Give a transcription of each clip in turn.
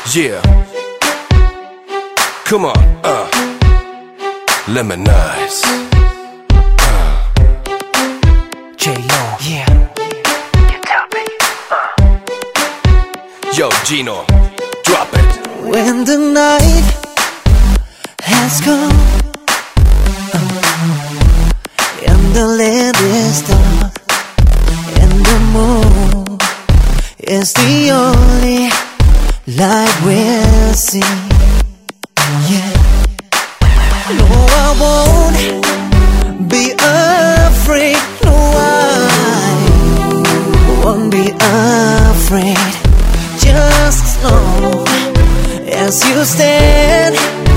Yeah. Come on, Lemonize. J-Lo, yeah. Yo, Gino, drop it. When the night has come and the land is dark and the moon is the only light we'll see. Yeah. No, I won't be afraid. No, I won't be afraid. Just as long as you stand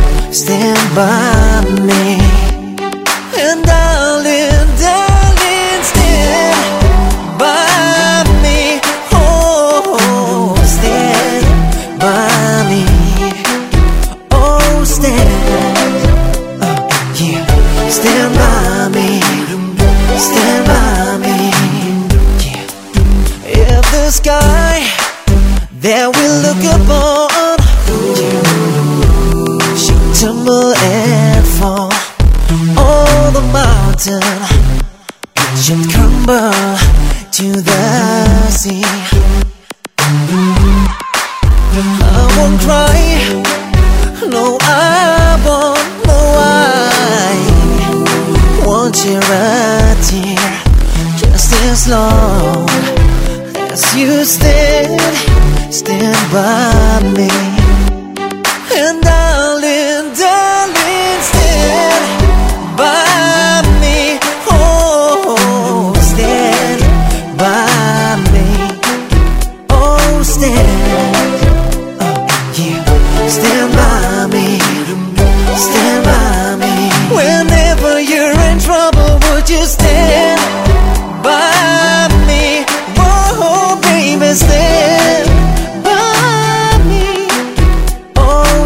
by me. And darling, stand by me. Oh, stand by me. Oh, yeah, stand by me. Stand by me. Yeah. If the sky that we look upon should tumble and fall, all the mountain should crumble to the sea. I won't cry, no I won't, no I won't shed a tear, just as long as you stand by me. And darling, stand by me. Oh, stand by me. Oh, yeah, stand by me. Stand by me. Whenever you're in trouble, would you stand by me? Oh, baby, stand by me. Oh,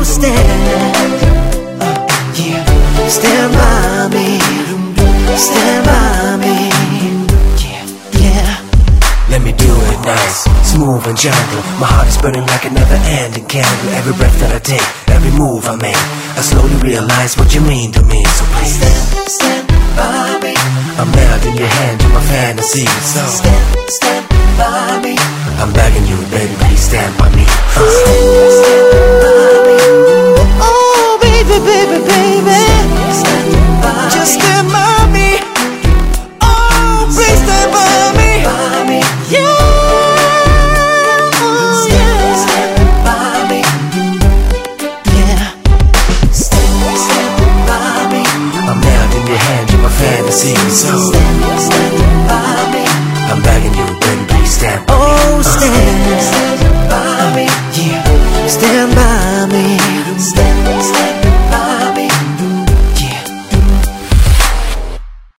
yeah, stand by me. Stand by me. Yeah. Let me do it nice, smooth and gentle. My heart is burning like a never-ending candle. Every breath that I take, every move I make, I slowly realize what you mean to me. So please stand by me. I'm melting your hand to my fantasy. So stand by me. I'm begging you, baby, please stand by me. Stand by me. Oh, baby, baby, baby. Just stand by me. Oh, please stand by me. Yeah. Oh, yeah. Stand by me. Yeah. Stand by me. I'm melting your hand to my fantasy. So stand by me. I'm begging you, baby, please stand by me. Oh, stand by me. Yeah. Stand by me. Stand